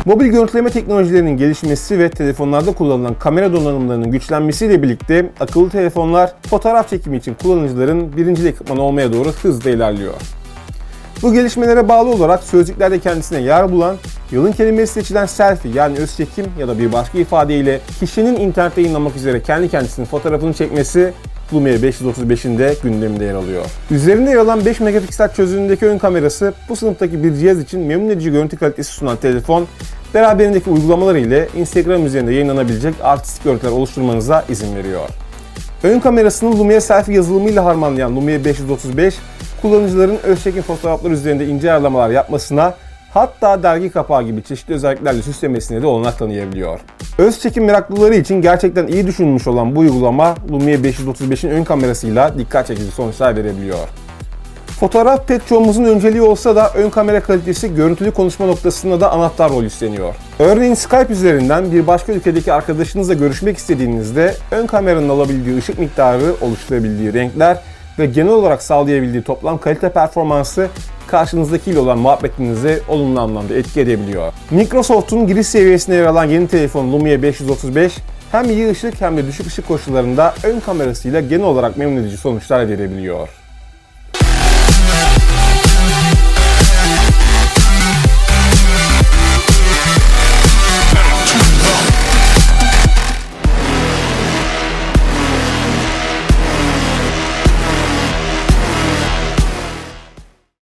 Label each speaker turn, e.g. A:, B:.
A: Mobil görüntüleme teknolojilerinin gelişmesi ve telefonlarda kullanılan kamera donanımlarının güçlenmesiyle birlikte akıllı telefonlar fotoğraf çekimi için kullanıcıların birincil ekipmanı olmaya doğru hızla ilerliyor. Bu gelişmelere bağlı olarak sözlüklerde kendisine yer bulan, yılın kelimesi seçilen selfie yani öz çekim ya da bir başka ifadeyle kişinin internette yayınlamak üzere kendi kendisinin fotoğrafını çekmesi Lumia 535'in de gündeminde yer alıyor. Üzerinde yer alan 5 megapiksel çözünürlüğündeki ön kamerası bu sınıftaki bir cihaz için memnun edici görüntü kalitesi sunan telefon, beraberindeki uygulamalar ile Instagram üzerinde yayınlanabilecek artistik görüntüler oluşturmanıza izin veriyor. Ön kamerasını Lumia Selfie yazılımıyla harmanlayan Lumia 535, kullanıcıların öz çekim fotoğrafları üzerinde ince ayarlamalar yapmasına, hatta dergi kapağı gibi çeşitli özelliklerle süslemesine de olanak tanıyabiliyor. Öz çekim meraklıları için gerçekten iyi düşünülmüş olan bu uygulama Lumia 535'in ön kamerasıyla dikkat çekici sonuçlar verebiliyor. Fotoğraf pek çoğumuzun önceliği olsa da ön kamera kalitesi görüntülü konuşma noktasında da anahtar rol üstleniyor. Örneğin Skype üzerinden bir başka ülkedeki arkadaşınızla görüşmek istediğinizde ön kameranın alabildiği ışık miktarı, oluşturabildiği renkler ve genel olarak sağlayabildiği toplam kalite performansı karşınızdakiyle olan muhabbetinizi olumlu anlamda etki edebiliyor. Microsoft'un giriş seviyesine yer alan yeni telefon Lumia 535 hem iyi ışık hem de düşük ışık koşullarında ön kamerasıyla genel olarak memnun edici sonuçlar verebiliyor.